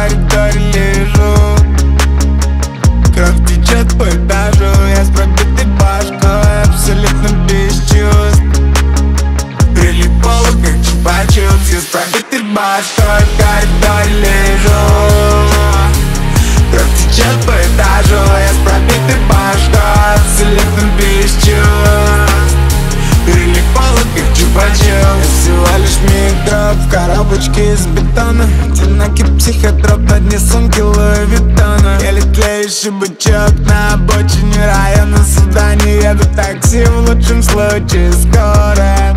коридоре лежу, кровь течет по этажу, я с пробитой башкой, абсолютно без чувств. Прилип к полу, как чупа-чупс, я с пробитой башкой в коридоре лежу, кровь течет по этажу, я с пробитой башкой, абсолютно без чувств. Прилип к полу, как чупа-чупс. Я всего лишь микроф в коробочке из бетона, одинокий психотроп на дне сумки Луи Виттона. Еле тлеющий бычок на обочине района суда. Не еду такси, в лучшем случае скоро.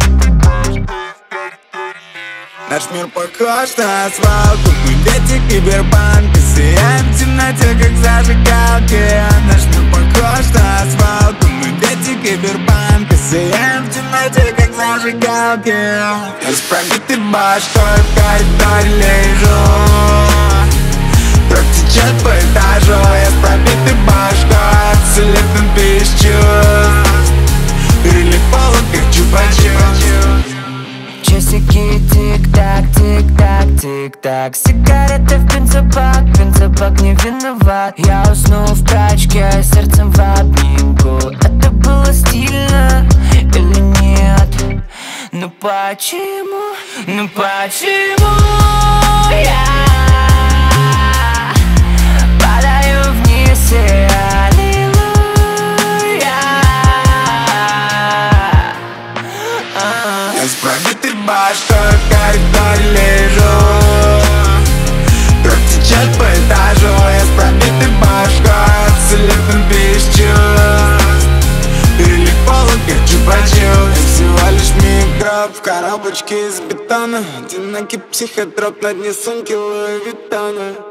Наш мир похож на свалку, мы дети киберпанка, сияем в темноте, как зажигалки. Наш мир похож на свалку, мы дети киберпанка, сияем в темноте, как зажигалки. Я с пробитой башкой в коридоре лежу, кровь течет по этажу, я с пробитой башкой, абсолютно без чувств. Прилип к полу, как чупа-чупс. Часики тик-так, тик-так, тик-так. Сигарета в бензобак не виноват. Я уснул в тачке, сердцем в обнимку. Это было стильно или нет? Ну почему я падаю вниз и Я с пробитой башкой в коридоре лежу, кровь течет по этажу, я с пробитой башкой, абсолютно без чувств. Прилип к полу, как чупа-чупс. Я всего лишь микроф в коробочке из бетона, одинокий психотроп на дне сумки Луи Виттона.